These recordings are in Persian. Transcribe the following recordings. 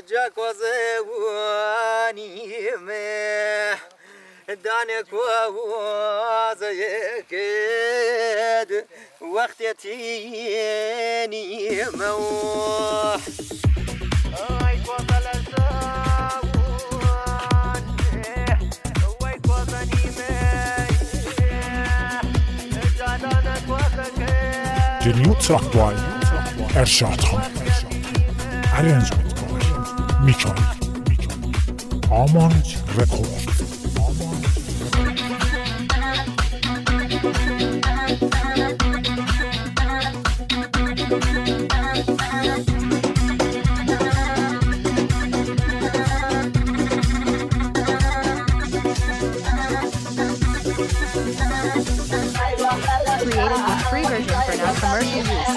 جا کوزوانی مه دانه کوزه کد وقت تینی مو ای کوزل شاون وای کوزنی مه جانانه کوزه جنیو تراکتوای ارشاد خان ارنج میکنه میکنه آمان رکورد Created with free version for non-commercial use.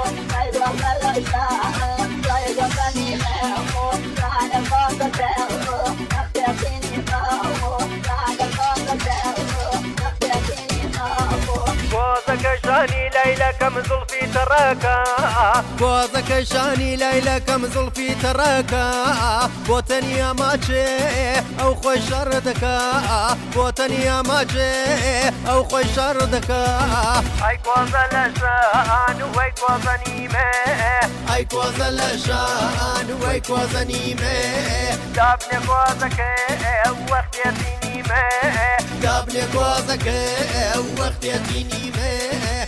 شاني ليلى كم زلفي تراكا بوزك شاني ليلى كم زلفي تراكا بوتني يا ماچه او خوش شردكا بوتني يا ماچه او خوش شردكا اي كوزل شان وي كوزنيمه اي كوزل شان وي كوزنيمه دابني كوزك وقت يتينيمه دابني كوزك وقت يتينيمه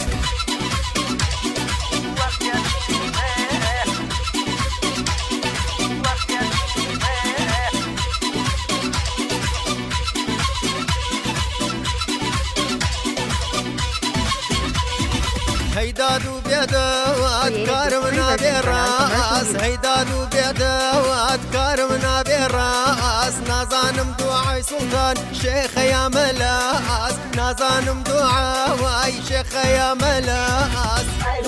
هيدادو بيدوات كارمنا براس هيدادو بيدوات كارمنا براس نازانم دعاي سلطان شيخ يا ملاس نازانم دعاي شيخ يا ملاس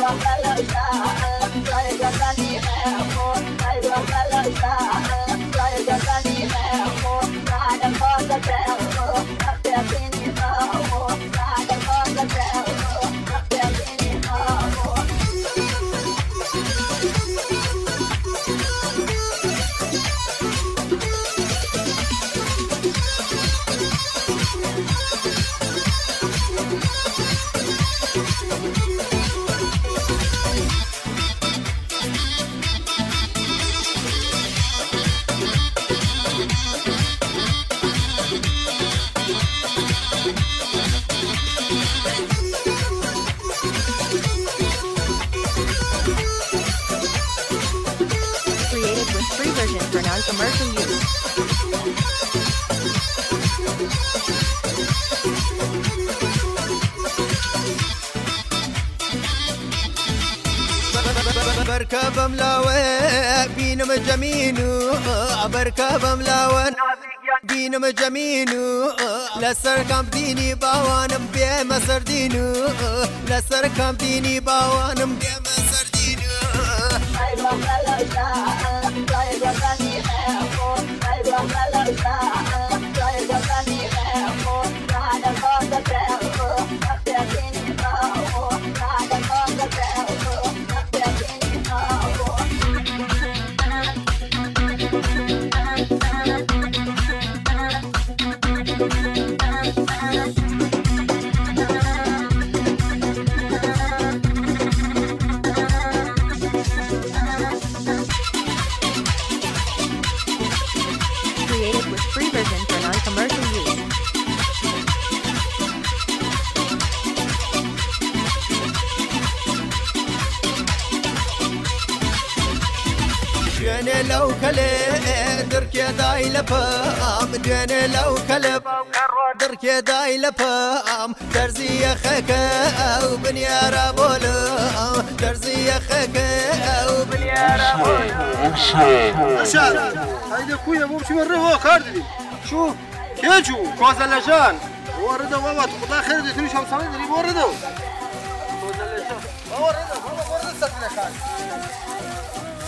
Free version for non-commercial use. بركب ملاوي بينم جمينو بركب ملاوي بينم جمينو لسر كم ديني باوانم بيه مسر دينو لسر كم ديني باوانم بيه مسر دينو Created with free version for non-commercial use. دني لو كله درك داي لفام دني لو كله درك داي لفام درزي خك او بنيار بولو درزي خك او بنيار بولو ارشاد هيدا كويا مو شي مره هو كاردي شو كيجو كوزلجان ورده بابا خدا خير دي تني شو سامي دي ورده كوزلجان ورده سكنه كان